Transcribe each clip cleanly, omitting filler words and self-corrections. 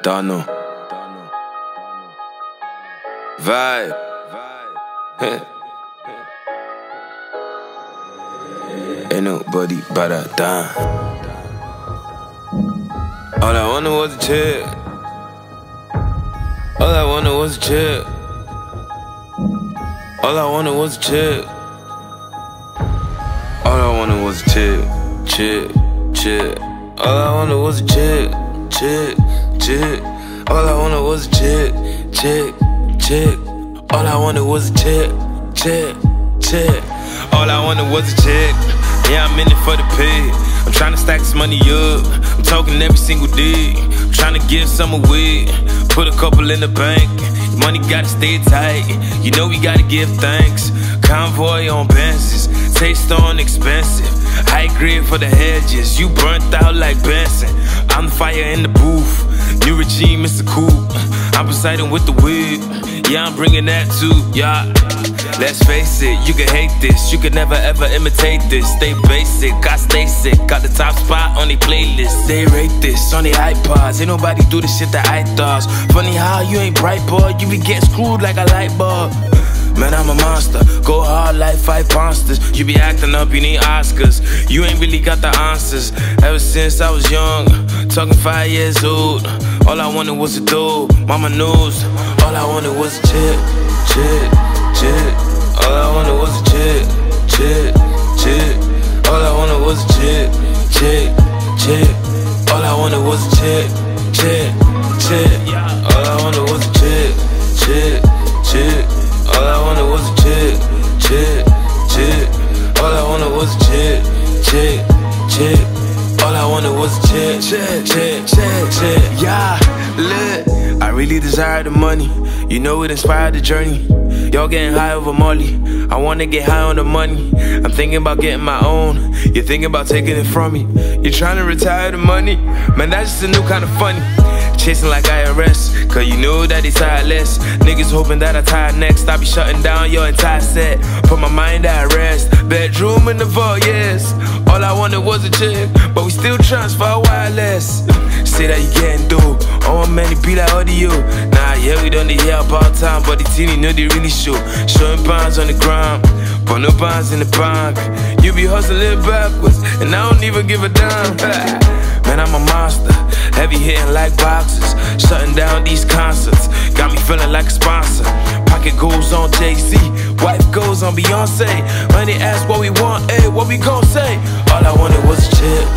Dano. Vibe. Ain't nobody but a dime. All I wanted was a check. All I wanted was a check. All I wanted was a check. All I wanted was a check. All I wanted was a check. All I wanted was a check. All I wanted was a check. All I wanted was a check. Yeah, I'm in it for the pay. I'm tryna stack this money up. I'm talking every single day. I'm tryna give some away. Put a couple in the bank. Money gotta stay tight. You know we gotta give thanks. Convoy on Benzes. Taste on expensive. High grade for the hedges. You burnt out like Benson. I'm the fire in the booth. New regime, Mr. Cool. I'm Poseidon with the whip. Yeah, I'm bringing that too, yeah. Let's face it, you can hate this. You can never ever imitate this. Stay basic, I stay sick. Got the top spot on the playlist. They rate this on the iPods. Ain't nobody do the shit that I thought. Funny how you ain't bright, boy. You be getting screwed like a light bulb. Man, I'm a monster, go hard like 5 monsters. You be acting up, you need Oscars. You ain't really got the answers. Ever since I was young, talking 5 years old. All I wanted was a dough, mama knows. All I wanted was a check. All I wanted was a check. All I wanted was a check. All I wanted was a check. All I wanted was a check. All I wanted was a check. All I wanted was a check. All I wanted was a check. Yeah, look, I really desire the money. You know it inspired the journey. Y'all getting high over Molly. I wanna get high on the money. I'm thinking about getting my own. You're thinking about taking it from me. You're trying to retire the money. Man, that's just a new kind of funny. Chasing like IRS, cause you know that they tired less. Niggas hoping that I tie next. I be shutting down your entire set. Put my mind at rest. Bedroom in the vault, yes. All I wanted was a check, but we still transfer wireless. Say that you getting dope. Oh man, it be like audio. Nah, yeah, we done the hair about time, but the teeny know they really show. Showing pounds on the ground, but no pounds in the bank. You be hustling backwards, and I don't even give a damn. Man, I'm a monster, heavy hitting like boxers. Shutting down these concerts, got me feeling like a sponsor. Pocket goes on Jay-Z, wife goes on Beyonce. When they ask what we want, hey, what we gon' say? All I wanted was a check.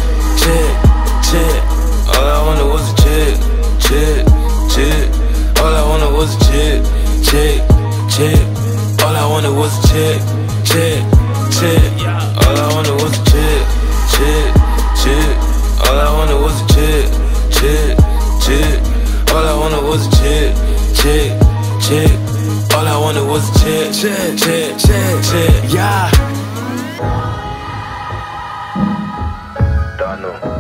All I wanted was a check. All I wanted was a check. All I wanted was a check. All I wanted was a check. All I wanted was a check. All I wanted was a check. All I wanted was a check. Yeah. Dano.